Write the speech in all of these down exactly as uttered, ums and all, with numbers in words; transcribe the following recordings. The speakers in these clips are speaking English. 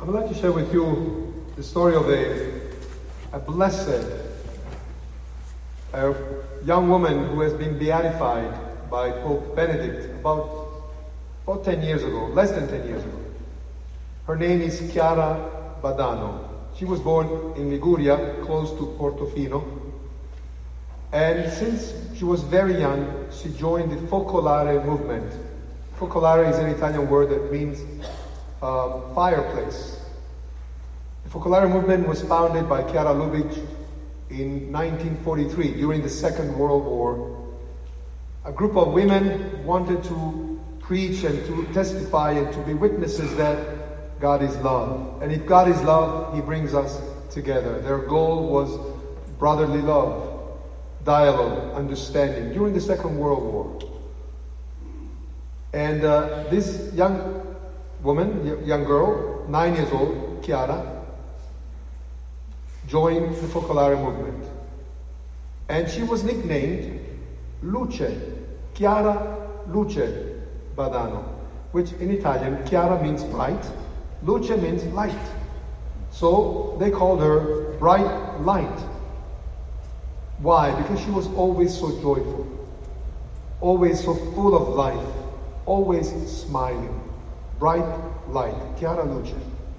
would like to share with you the story of a, a blessed a young woman who has been beatified by Pope Benedict about, about ten years ago, less than ten years ago. Her name is Chiara Badano. She was born in Liguria, close to Portofino. And since she was very young, she joined the Focolare movement. Focolare is an Italian word that means uh, fireplace. The Focolare movement was founded by Chiara Lubich in nineteen forty-three, during the Second World War. A group of women wanted to preach and to testify and to be witnesses that God is love. And if God is love, He brings us together. Their goal was brotherly love, dialogue, understanding during the Second World War. And uh, this young woman, young girl, nine years old, Chiara, joined the Focolare movement. And she was nicknamed Luce, Chiara Luce Badano, which in Italian, Chiara means bright, Luce means light. So they called her Bright Light. Why? Because she was always so joyful, always so full of life, always smiling. Bright light, Chiara Luce.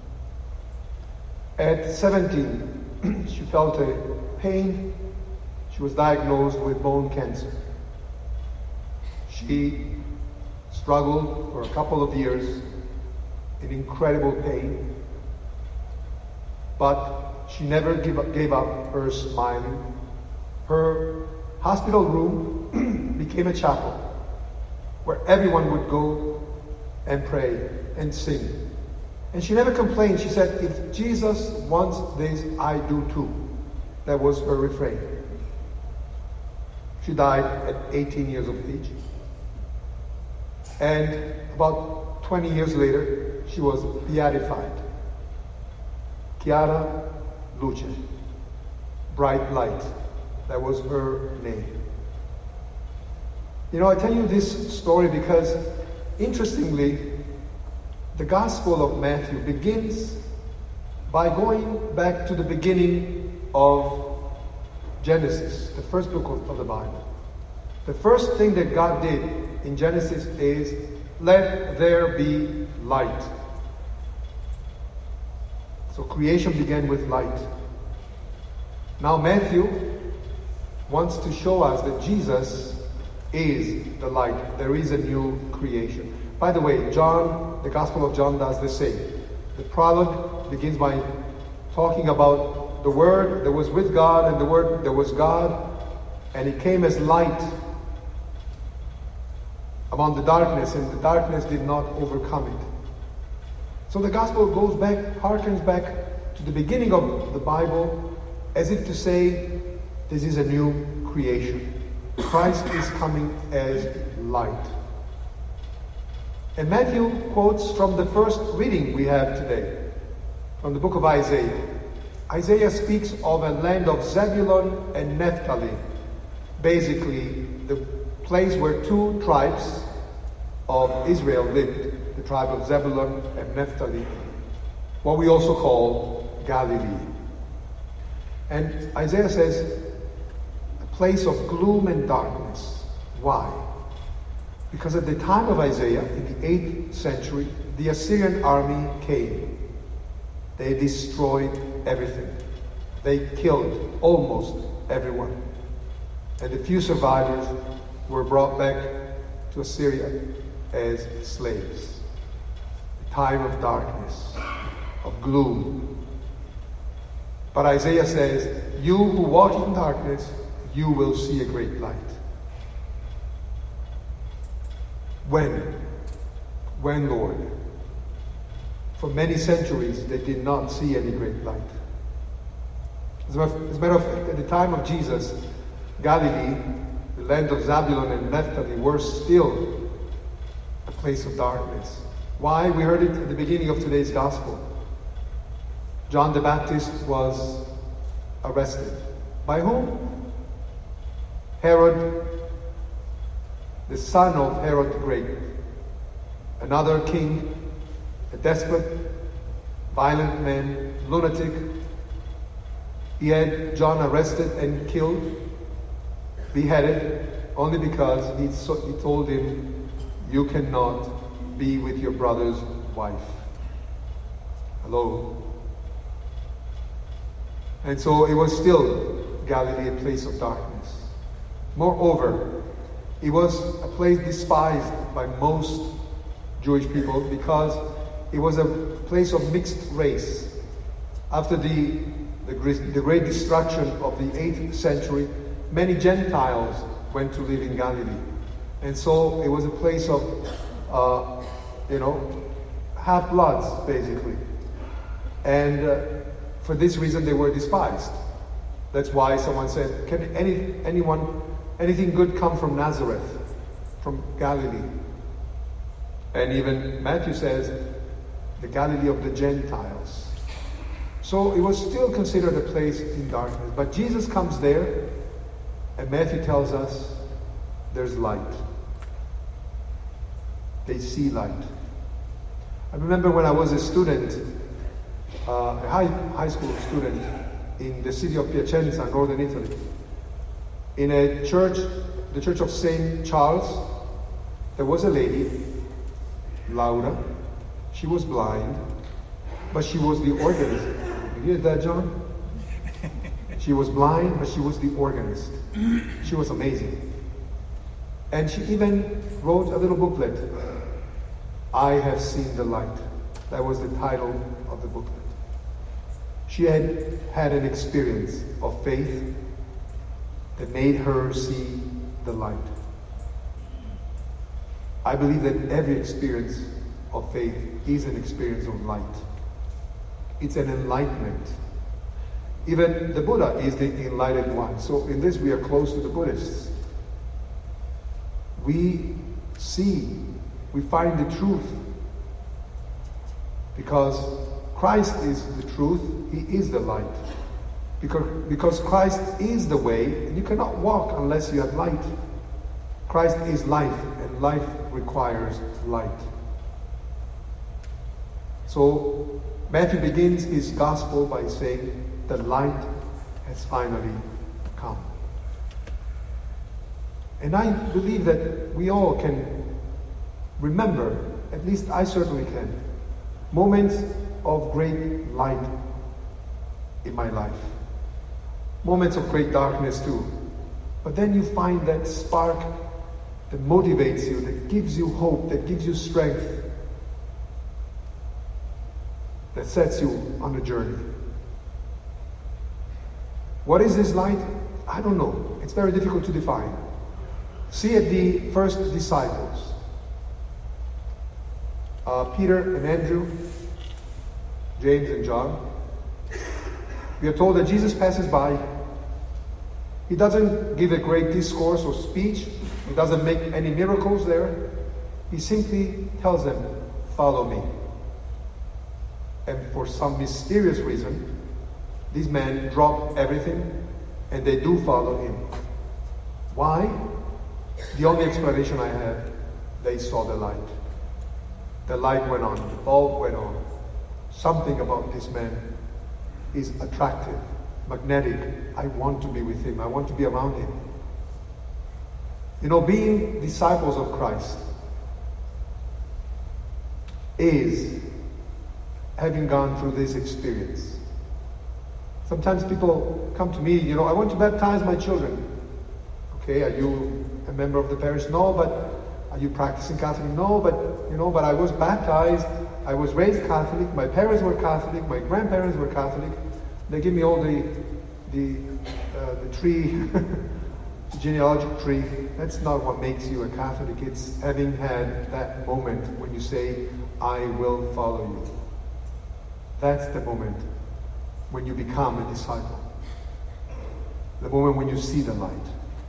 At seventeen, she felt a pain. She was diagnosed with bone cancer. She struggled for a couple of years in incredible pain, but she never gave up, gave up her smiling. Her hospital room became a chapel where everyone would go and pray and sing. And she never complained. She said, if Jesus wants this, I do too. That was her refrain. She died at eighteen years of age. And about twenty years later, she was beatified. Chiara Luce, bright light. That was her name. You know, I tell you this story because, interestingly, the Gospel of Matthew begins by going back to the beginning of Genesis, the first book of the Bible. The first thing that God did in Genesis is, let there be light. So creation began with light. Now Matthew wants to show us that Jesus is the light. There is a new creation. By the way, John, the Gospel of John does the same. The prologue begins by talking about the Word that was with God, and the Word that was God, and He came as light among the darkness, and the darkness did not overcome it. So the Gospel goes back, harkens back to the beginning of the Bible, as if to say, this is a new creation. Christ is coming as light. And Matthew quotes from the first reading we have today, from the book of Isaiah. Isaiah speaks of a land of Zebulun and Naphtali, basically the place where two tribes of Israel lived, the tribe of Zebulun and Naphtali, what we also call Galilee. And Isaiah says, a place of gloom and darkness. Why? Because at the time of Isaiah, in the eighth century, the Assyrian army came. They destroyed everything. They killed almost everyone. And the few survivors were brought back to Assyria as slaves. A time of darkness, of gloom. But Isaiah says, you who walk in darkness, you will see a great light. When? When, Lord? For many centuries, they did not see any great light. As a matter of fact, at the time of Jesus, Galilee, the land of Zebulun and Naphtali, were still a place of darkness. Why? We heard it at the beginning of today's Gospel. John the Baptist was arrested. By whom? Herod, the son of Herod the Great, another king, a despot, violent man, lunatic. He had John arrested and killed, beheaded, only because he, so, he told him, you cannot be with your brother's wife. Hello? And so it was still Galilee, a place of darkness. Moreover, it was a place despised by most Jewish people because it was a place of mixed race. After the, the, the great destruction of the eighth century, many Gentiles went to live in Galilee. And so it was a place of, uh, you know, half-bloods, basically. And uh, for this reason, they were despised. That's why someone said, can any anyone, anything good come from Nazareth, from Galilee? And even Matthew says, the Galilee of the Gentiles. So it was still considered a place in darkness. But Jesus comes there, and Matthew tells us there's light. They see light. I remember when I was a student, uh, a high, high school student in the city of Piacenza, northern Italy, in a church, the Church of Saint Charles, there was a lady, Laura. She was blind, but she was the organist. You hear that, John? She was blind, but she was the organist. She was amazing. And she even wrote a little booklet, I Have Seen the Light. That was the title of the booklet. She had had an experience of faith that made her see the light. I believe that every experience of faith is an experience of light. It's an enlightenment. Even the Buddha is the enlightened one. So in this we are close to the Buddhists. We see, we find the truth. Because Christ is the truth, He is the light. Because, because Christ is the way, and you cannot walk unless you have light. Christ is life, and life requires light. So Matthew begins his gospel by saying, the light has finally come. And I believe that we all can remember, at least I certainly can, moments of great light in my life. Moments of great darkness too. But then you find that spark that motivates you, that gives you hope, that gives you strength, that sets you on a journey. What is this light? I don't know. It's very difficult to define. See at the first disciples. Uh, Peter and Andrew, James and John. We are told that Jesus passes by. He doesn't give a great discourse or speech. He doesn't make any miracles there. He simply tells them, follow me. And for some mysterious reason, these men drop everything and they do follow him. Why? The only explanation I have, they saw the light. The light went on, the bulb went on. Something about this man is attractive, magnetic. I want to be with him. I want to be around him. You know, being disciples of Christ is having gone through this experience. Sometimes people come to me, you know, I want to baptize my children. Okay, are you a member of the parish? No, but are you practicing Catholic? No, but, you know, but I was baptized. I was raised Catholic. My parents were Catholic. My grandparents were Catholic. They give me all the the uh, the tree, the genealogical tree. That's not what makes you a Catholic. It's having had that moment when you say, I will follow you. That's the moment when you become a disciple. The moment when you see the light.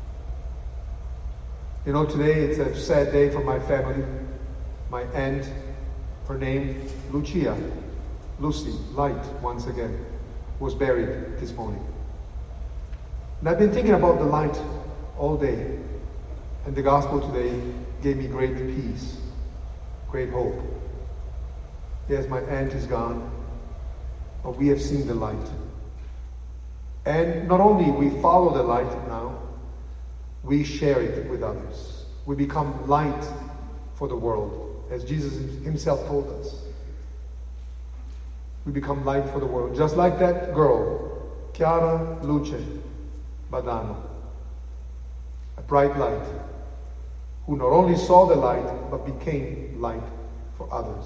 You know, today it's a sad day for my family. My aunt, her name, Lucia, Lucy, light, once again, was buried this morning. And I've been thinking about the light all day. And the gospel today gave me great peace, great hope. Yes, my aunt is gone. but we have seen the light. And not only we follow the light now, we share it with others. We become light for the world, as Jesus himself told us. We become light for the world, just like that girl, Chiara Luce Badano, a bright light, who not only saw the light, but became light for others.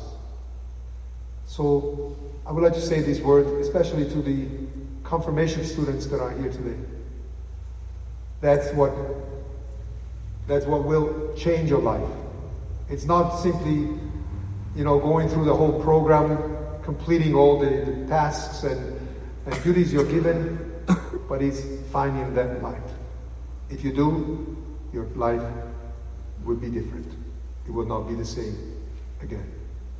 So I would like to say these words, especially to the confirmation students that are here today. That's what, that's what will change your life. It's not simply, you know, going through the whole program, completing all the, the tasks and, and duties you're given, but it's finding that light. If you do, your life will be different. It will not be the same again.